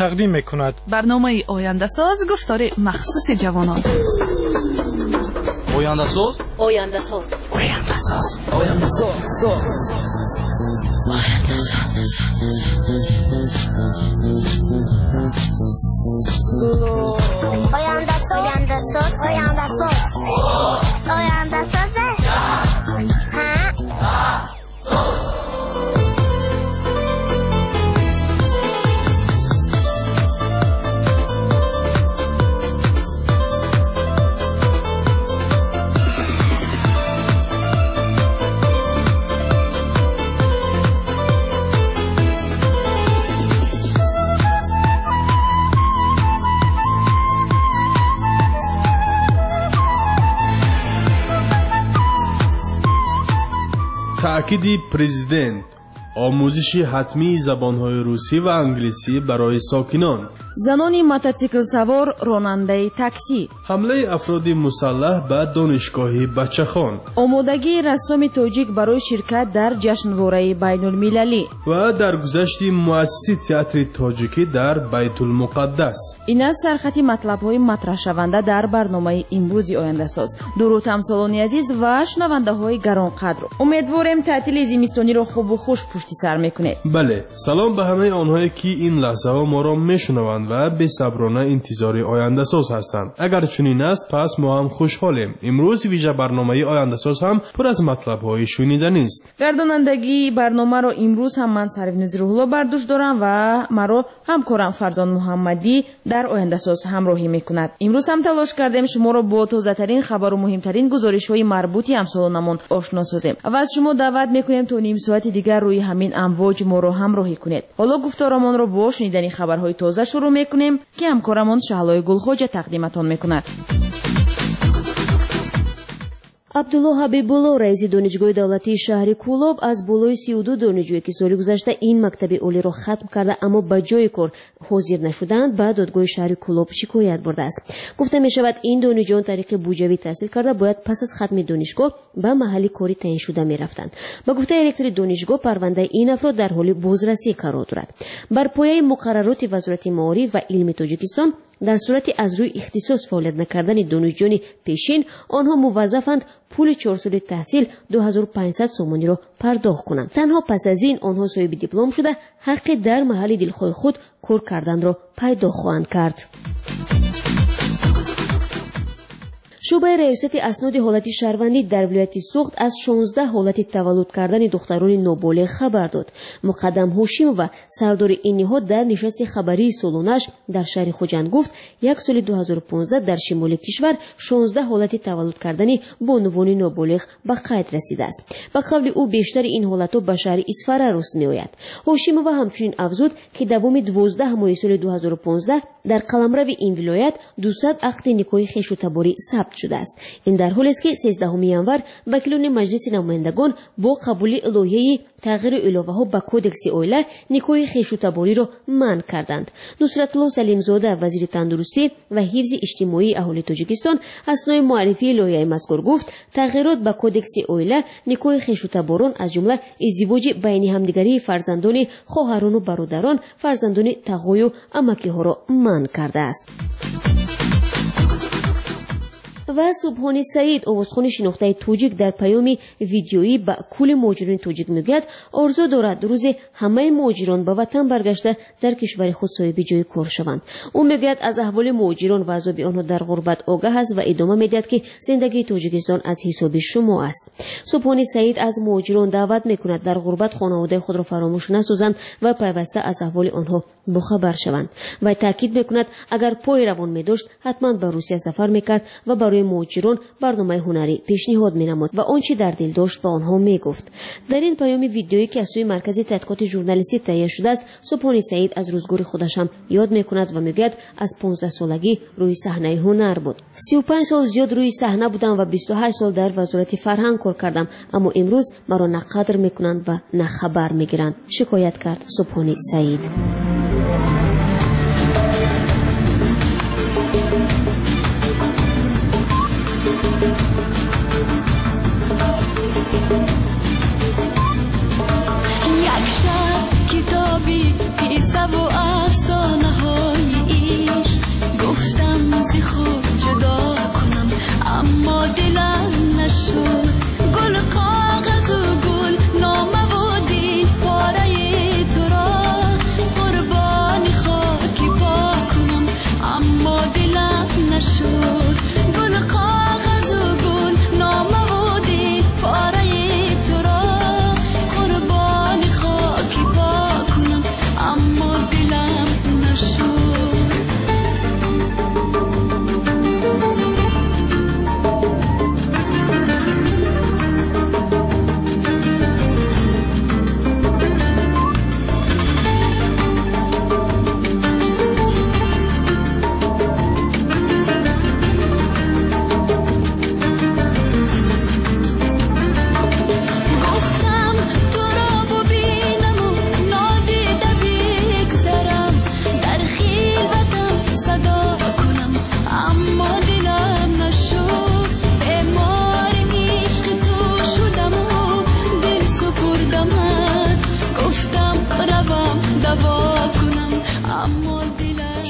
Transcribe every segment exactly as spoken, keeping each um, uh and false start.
تقدیم میکند. برنامه آینده ساز گفتار مخصوص جوانان. آینده ساز آینده ساز آینده ساز آینده ساز آینده ساز آینده ساز آینده ساز آینده ساز تأکید پرزیدنت آموزش حتمی زبان‌های روسی و انگلیسی برای ساکنان. زنان موتورسیکل سوار راننده تاکسی. حمله افراد مسلح به دانشگاه بچه‌خان. آمادگی رسام تاجیک برای شرکت در جشنواره بین‌المللی. و درگذشت مؤسسه تئاتر تاجیکی در بیت المقدس. این است سرخط مطلب‌های مطرح شونده در برنامه امروز آینده ساز. درود همسالان عزیز و شنونده‌های گرانقدر. امیدوارم تعطیل زمستانی را خوب و خوش پشت سر می‌کنید. بله، سلام به همه آنهایی که این لحظه ها ما را میشنوند و به صبرانه انتظار آینده ساز هستند. اگر چنین است پس ما هم خوشحالیم. امروز ویژه برنامه آینده ساز هم پر از مطلب های شنیدنی است. گردانندگی برنامه را امروز هم من سروینز روح‌الله بر دوش دارم و مرا همکارم فرزان محمدی در آینده ساز همراهی میکند. امروز هم تلاش کردیم شما را با تازه ترین خبر و مهمترین گزارش‌های مربوط همسالانمون آشنا سازیم. و از شما دعوت میکنیم تا نیم ساعت دیگر روی همین امواج ما را همراهی کنید. حالا گفتارمان را با شنیدن خبرهای تازه شروع میکنیم که همکارمان شهلای گلخوجه تقدیمتان میکند. عبدالله حبیب‌الله رئیس دانشگاه دولتی شهر کولاب از بالای سی و دو دانشجویی که سال گذشته این مکتب عالی را ختم کرده اما به جای کار حاضر نشدند به دادگاه شهر کولاب شکایت برده است. گفته می شود این دانشجویان طریق بودجوی تحصیل کرده باید پس از ختم دانشگاه به محل کاری تعیین شده می رفتند. با گفته رکتور دانشگاه پرونده این افراد در حال بازرسی قرار دارد. بر پایه مقررات وزارت معارف و علم تاجیکستان در صورت از روی اختصاص فعالیت نکردن دانشجویان پیشین آنها موظفند پول چهار سال تحصیل دو هزار و پانصد سومانی را پرداخت کنند. تنها پس از این آنها صاحب دیپلم شده حق در محل دلخواه خود کار کردن را پیدا خواهند کرد. شعبه ریاست اسناد حالت شهروندی در ولایت سوخت از شانزده حالت تولد کردن دختران نابالغ خبر داد. مقدم هاشم و سردار این نهاد در نشست خبری سالانش در شهر خوجند گفت یک سال دو هزار و پانزده در شمال کشور شانزده حالت تولد کردن بانوان نابالغ به قید رسیده است. به قول او بیشتر این حالت‌ها به شهر اسفره راست می‌آید. هاشم و همچنین افزود که دوام دوازده ماه سال دو هزار و پانزده در قلمرو این ولایت دویست عقد نکاح خویش و تباری ثبت شده است. این در حالی است که سیزدهم ینور وکیلان مجلس نمایندگان با قبول لایحه تغییر علاوه‌ها به کودکس عائله نکاح خویش و تباری را منع کردند. نصرت الله سلیمزاده وزیر تندرستی و حفظ اجتماعی اهالی تاجیکستان اثنای معرفی لایحه مذکور گفت تغییرات به کودکس عائله نکاح خویش و تباران از جمله ازدواج بین همدیگری فرزندان خواهران و برادران فرزندان تقای و عمکی‌ها را منع کرده است. و سبحانی سعید آوازخوان شناخته تاجیک در پیام ویدیویی به کل مهاجران تاجیک میگوید آرزو دارد روز همه مهاجران به وطن برگشته در کشور خود صاحب جای کار شوند. او میگوید از احوال مهاجران و عذاب آنها در غربت آگاه است و ادامه میدهد که زندگی تاجیکستان از حساب شما است. سبحانی سعید از مهاجران دعوت میکند در غربت خانواده خود را فراموش نسازند و پیوسته از احوال آنها باخبر شوند و تاکید میکند اگر پای روان می‌داشت حتما به روسیه سفر میکرد و برای مهاجران برنامه هنری پیشنهاد می‌نمود و آنچه در دل داشت به آنها میگفت. در این پیام ویدیویی که از سوی مرکز تحقیقات ژورنالیستی تهیه شده است سبحانی سعید از روزگار خودش هم یاد میکند و میگوید از پانزده سالگی روی صحنه هنر بود. سی و پنج سال زیاد روی صحنه بودم و بیست و هشت سال در وزارت فرهنگ کار کردم اما امروز مرا نه قدر میکنند و نه خبر میگیرند شکایت کرد سبحانی سعید. یک شب کتابی قصه و افسانه ها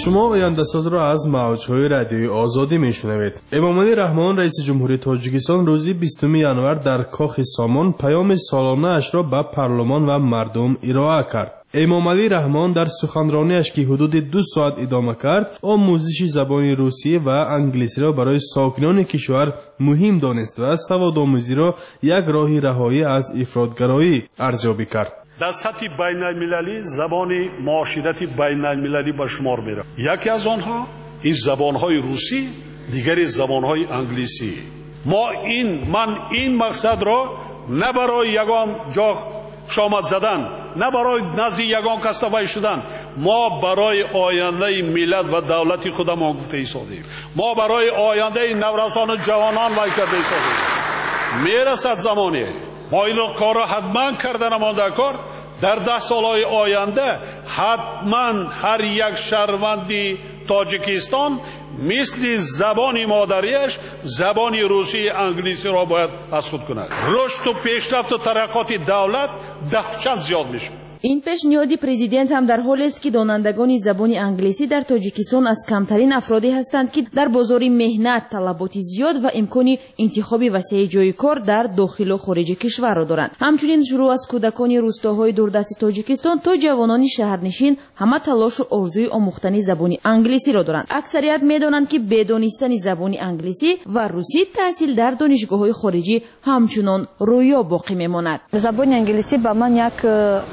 شما آینده ساز را از موج‌های رادیوی آزادی میشنوید. امامعلی رحمان رئیس جمهوری تاجیکستان روز بیستم ژانویه در کاخ سامان پیام سالانه اش را به پارلمان و مردم ارائه کرد. امامعلی رحمان در سخنرانیش که حدود دو ساعت ادامه کرد، آموزش زبان روسیه و انگلیسی را برای ساکنان کشور مهم دانست و سوادآموزی را یک راه رهایی از افراطگرایی ارزیابی کرد. در سطح بین المللی زبان معاشرت بین المللی به شمار میره. یکی از آنها این زبانهای روسی، دیگری زبانهای انگلیسی. ما این من این مقصد را نه برای یگان جا شامت زدن، نه برای نزد یگان کسوای شدن، ما برای آینده ملت و دولت خودمان گفته ایستادیم. ما برای آینده نورسان و جوانان وای کرده ایستادیم. میرسد زمانی ما این کار را حتما کردن مانده کار در ده سالهای آینده حتما هر یک شهروندی تاجیکستان مثل زبان مادریش زبان روسی انگلیسی را باید از خود کند. رشد و پیشرفت و ترقات دولت ده چند زیاد میشه. این پیشنهاد پرزیدنت هم در حالی است که دانندگان زبان انگلیسی در تاجیکستان از کمترین افرادی هستند که در بازار مهنت طلبات زیاد و امکان انتخاب وسیع جای کار در داخل و خارج کشور را دارند. همچنین شروع از کودکان روستاهای دوردست تاجیکستان تا جوانان شهرنشین همه تلاش و آرزوی آموختن زبان انگلیسی را دارند. اکثریت میدانند که بدانستن زبان انگلیسی و روسی تحصیل در دانشگاه‌های خارجی همچنان رویا باقی میماند. زبان انگلیسی با من یک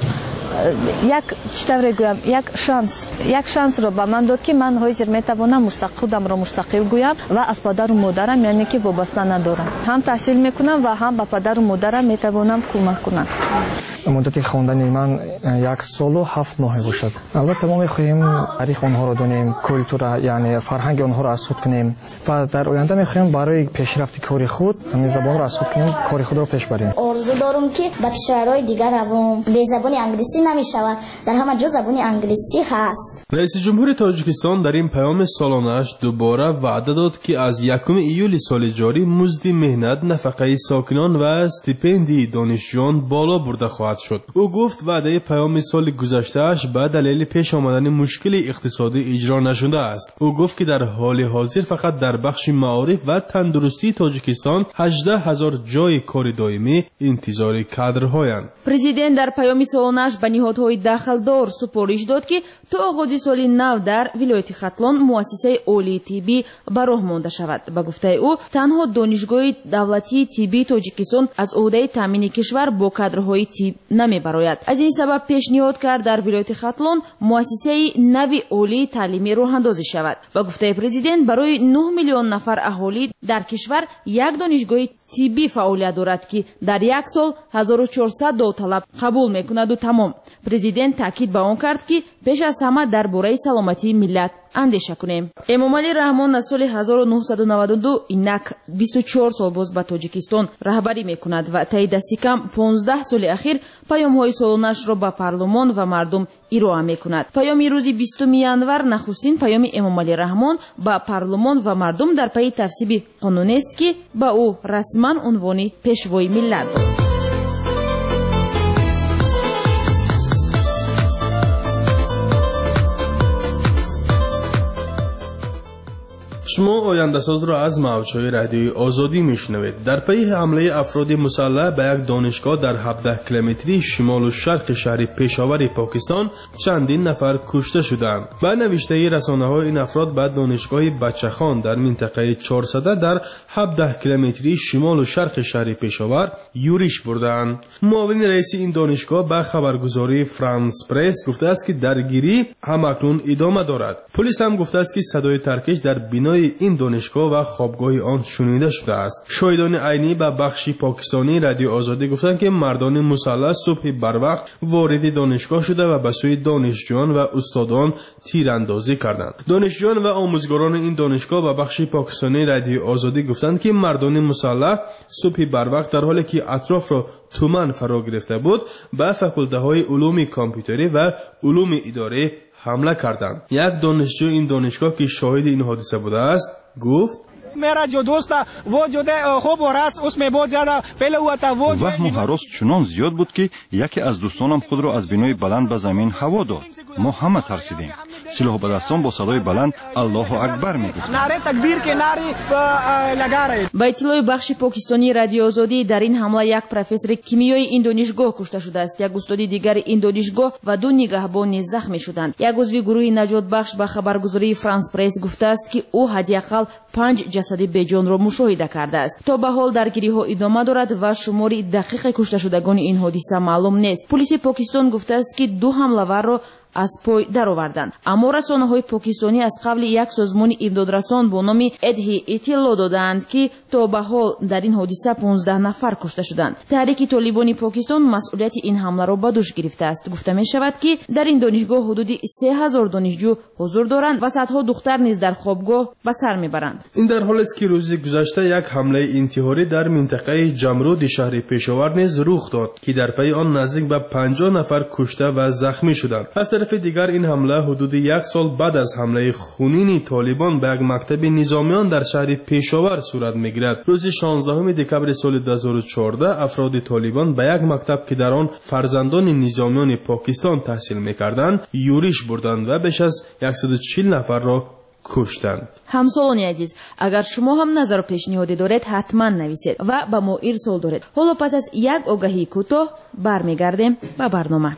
یک چطور گویم یک شانس یک شانس رو به من داد که من حاضر میتوانم مستقل خودم را مستقل گویم و از پدر و مادرم یعنی که وابسته ندارم، هم تحصیل میکنم و هم به پدر و مادرم میتوانم کمک کنم. مدت خواندن من یک سال و هفت ماه باشد. البته ما میخواهیم تاریخ آنها را دونیم، کلتور یعنی فرهنگ آنها را اسود کنیم و در آینده میخواهیم برای پیشرفت کار خود همین زبان را اسود کنیم، کار خود را پیش بریم. آرزو دارم که به کشورهای دیگر روم به زبان انگلیسی نمیشود، در همه جا زبان انگلیسی هست. رئیس جمهور تاجیکستان در این پیام سالانه‌اش دوباره وعده داد که از یکم ایول سال جاری مزد مهنت، نفقه ساکنان و استیپندی دانشجویان بالا برده خواهد شد. او گفت وعده پیام سال گذشته‌اش به دلیل پیش آمدن مشکل اقتصادی اجرا نشده است. او گفت که در حال حاضر فقط در بخش معارف و تندرستی تاجیکستان هجده هزار جای کار دائمی انتظار کادرهایند. پرزیدنت در پیام سالانه‌اش به نهادهای دخلدار سپارش داد که تا آغاز سال نو در ولایت ختلان مؤسسه عالی طبی به راه مانده شود. به گفته او تنها دانشگاه دولتی طبی تاجیکستان از عهده تامین کشور با کادرهای طب نمیبراید. از این سبب پیشنهاد کرد در ولایت ختلان مؤسسه نوی عالی تعلیمی راه اندازی شود. به گفته پرزیدنت برای نه میلیون نفر اهالی در کشور یک دانشگاه طبی فعالیت دارد که در یک سال هزار و چهارصد داوطلب قبول میکند و تمام. پرزیدنت تاکید به آن کرد که پیش از همه درباره سلامتی ملت اندیشه کنیم. امامعلی رحمان از سال هزار و نهصد و نود و دو اینک بیست و چهار سال باز به تاجیکستان رهبری میکند و طی دستی کم پانزده سال اخیر پیام‌های سالانه‌اش را به پارلمان و مردم ارائه میکند. پیام روز بیستم ژانویه نخستین پیام امامعلی رحمان به پارلمان و مردم در پی تصویب قانون است که به او رسما عنوان پیشوای ملت شما آینده ساز را از موج‌های رادیوی آزادی میشنوید. در پی حمله افراد مسلح به یک دانشگاه در هفده کیلومتری شمال و شرق شهر پشاور پاکستان چندین نفر کشته شدند. و نوشته رسانه‌های این افراد به دانشگاه بچه‌خان در منطقه چهارصد در هفده کیلومتری شمال و شرق شهر پشاور یورش بردند. معاون رئیس این دانشگاه به خبرگزاری فرانس پرس گفته است که درگیری همکنون ادامه دارد. پلیس هم گفته است که صدای ترکش در بینای این دانشگاه و خوابگاه آن شنیده شده است. شاهدان عینی به بخش پاکستانی رادیو آزادی گفتند که مردان مسلح صبح بروقت وارد دانشگاه شده و به سوی دانشجویان و استادان تیراندازی کردند. دانشجویان و آموزگاران این دانشگاه به بخش پاکستانی رادیو آزادی گفتند که مردان مسلح صبح بروقت در حالی که اطراف را تومن فرا گرفته بود به فاکولته علوم کامپیوتری و علوم اداره حمله کردند. یک دانشجو این دانشگاه که شاهد این حادثه بوده است گفت मेरा जो दोस्त था वो जो थे खूब और रास उसमें बहुत ज्यादा पहले हुआ था वो वهم و هراس چنان زیاد بود که یکی از دوستانم خود را از بینای بلند به زمین هوا داد. ما همه ترسیدیم. سلاح به دستان با صدای بلند الله اکبر میگفتند. نعره تکبیر که نعره لگا رहे. با اطلاع بخش پاکستانی رادیو آزادی در این حمله یک پروفسور کیمیای این دانشگاه کشته شده است. یک استاد دیگر این دانشگاه و دو نگهبان زخمی شدند. یک عضو گروه نجات بخش به خبرگزاری فرانس پرس گفته است که او حداقل پنج جسد بیجان را مشاهده کرده است. تا به حال درگیری ها ادامه دارد و شمار دقیق کشته شدگان این حادثه معلوم نیست. پلیس پاکستان گفته است که دو حمله‌ور را از پای درآوردند. اما رسانه‌های پاکستانی از قبل یک سازمان امدادرسان با نام ادهی اطلاع دادند که تا به حال در این حادثه پانزده نفر کشته شدند. تحریک طالبان پاکستان مسئولیت این حمله را به دوش گرفته است. گفته می شود که در این دانشگاه حدود سه هزار دانشجو حضور دارند و صدها دختر نیز در خوابگاه به سر میبرند. این در حالی است که روز گذشته یک حمله انتحاری در منطقه جمرود شهر پشاور نیز رخ داد که در پی آن نزدیک به پنجاه نفر کشته و زخمی شدند. از طرف دیگر این حمله حدود یک سال بعد از حمله خونین طالبان به یک مکتب نظامیان در شهر پشاور صورت میگیرد. روز شانزدهم دکمبر سال دو هزار و چهارده افراد طالبان به یک مکتب که در آن فرزندان نظامیان پاکستان تحصیل میکردند یورش بردند و بیش از صد و چهل نفر را کشتند. همسالان عزیز، اگر شما هم نظر و پیشنهادی دارید حتما نویسید و به ما ارسال دارید. حالا پس از یک آگهی کوتاه برمیگردیم به برنامه.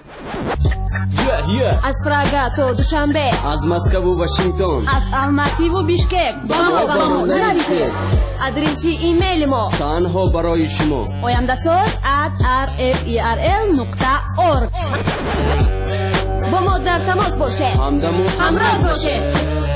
از پراگا تا دوشنبه، از مسکو و واشنگتن، از الماتی و بیشکک با ما با ما نویسید. آدرس ایمیل ما تنها برای شما oyandasaz at r f e r l نقطه org. با ما در تماس باشه، همراه باشه.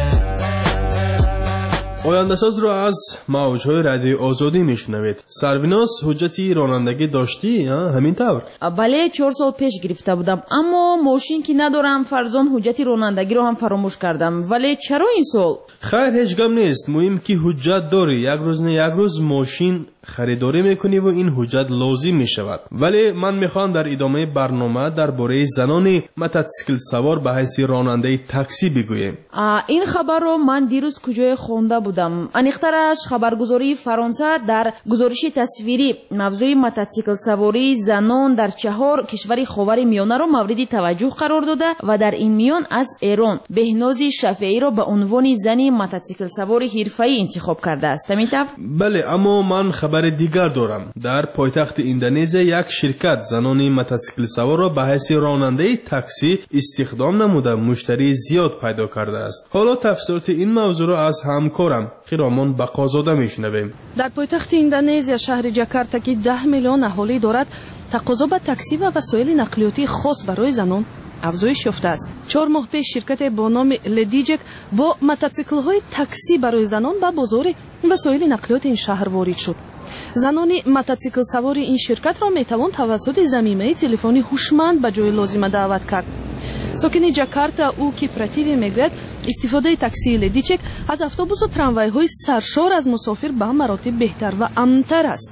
آینده‌ساز رو از موج‌های رادیو آزادی میشنوید. سرویناس حجتی رانندگی داشتی؟ همین طور؟ بله، چهار سال پیش گرفته بودم، اما ماشین که ندارم فرزان حجتی رانندگی رو هم فراموش کردم. ولی چرا این سال؟ خیر، هیچ غم نیست. مهم که حجت داری. یک روز نه یک روز ماشین خریداری میکنی و این حجت لازم میشود. ولی من میخوام در ادامه برنامه درباره زنان موتورسیکل سوار به حیث راننده تاکسی بگویم. این خبر رو من دیروز کجای خوانده بودم. انیخترش خبرگزاری فرانسه در گزارش تصویری موضوع موتورسیکل سواری زنان در چهار کشور خاورمیانه رو مورد توجه قرار داده و در این میان از ایران بهناز شفیعی را به عنوان زنی موتورسیکل سوار حرفه‌ای انتخاب کرده است. میتونم؟ بله، اما من خبر دیگر دارم. در پایتخت اندونزی یک شرکت زنان موتورسیکل سوار را به حیث راننده تاکسی استخدام نموده مشتری زیاد پیدا کرده است. حالا تفسیرات این موضوع را از همکارم خیرامان بقازاده میشنویم. در پایتخت اندونزی شهر جاکارتا که ده میلیون اهالی دارد، تقاضا به تاکسی و وسایل نقلیاتی خاص برای زنان افزایش یافته است. چهار ماه پیش شرکت با نام لدیجک با موتورسیکل های تاکسی برای زنان به بازار وسایل نقلیات این شهر وارد شد. زنان موتورسیکل سوار این شرکت را میتوان توسط ضمیمه تلفنی هوشمند به جای لازمه دعوت کرد. ساکن جاکارتا او کیپراتیوی میگوید استفاده تاکسی لدیچک از اتوبوس و تراموای های سرشار از مسافر به مراتب بهتر و امن‌تر است.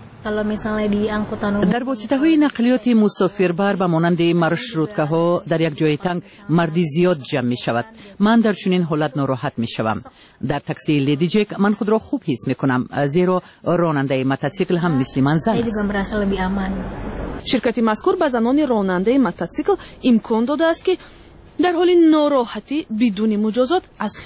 در واسطه های نقلیات مسافربر به مانند مارشروتکه ها در یک جای تنگ مردی زیاد جمع می شود. من در چنین حالت ناراحت می شوم. در تاکسی لیدیجک من خود را خوب حس می کنم، زیرا راننده موتورسیکل هم مثل من زن است. شرکت مذکور به زنان راننده موتورسیکل امکان داده است که در حال ناراحتی بدون مجازات از